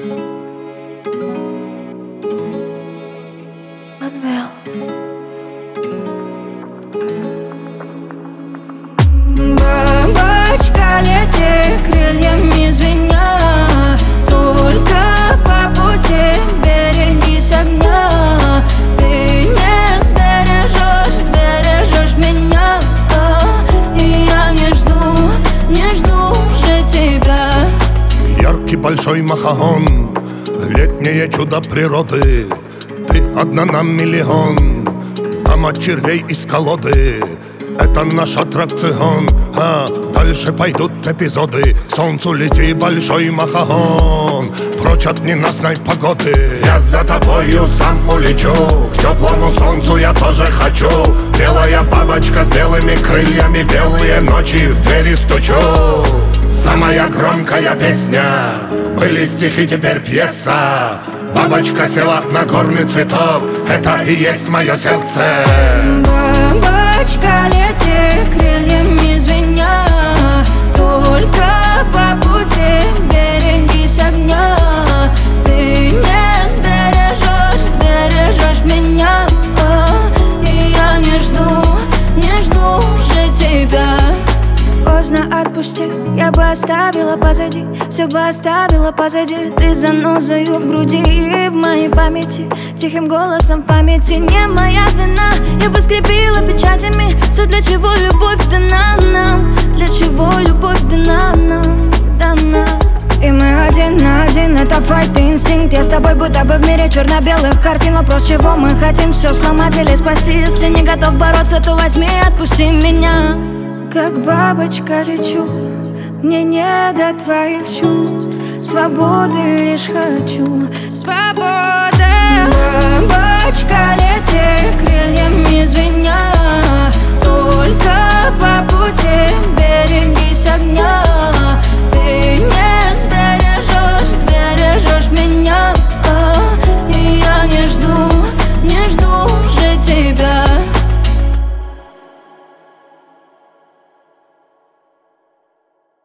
Манвел. Бабочка, лети крыльями звеня, только по пути берегись огня. Ты не сбережешь меня, и я не жду уже тебя. Яркий большой махаон, летнее чудо природы. Ты одна на миллион, там от червей из колоды. Это наш аттракцион, а дальше пойдут эпизоды. К солнцу лети, большой махаон, прочь от ненастной погоды. Я за тобою сам улечу, к теплому солнцу я тоже хочу. Белая бабочка с белыми крыльями, белые ночи в двери стучу. Самая громкая песня, были стихи, теперь пьеса. Бабочка села на горный цветок, это и есть мое сердце. Бабочка, лети крыльями звеня, только по пути берегись огня. Ты не сбережешь меня, и я не жду уже тебя. Поздно отпусти, я бы оставила позади, все бы оставила позади. Ты занозою в груди и в моей памяти, тихим голосом в памяти. Не моя вина, я бы скрепила печатями все, для чего любовь дана нам, для чего любовь дана нам, дана. И мы один на один, это файт и инстинкт. Я с тобой будто бы в мире черно-белых картин. Вопрос, чего мы хотим, все сломать или спасти. Если не готов бороться, то возьми и отпусти меня. Как бабочка лечу, мне не до твоих чувств. Свободы лишь хочу, свободы. Бабочка лечу.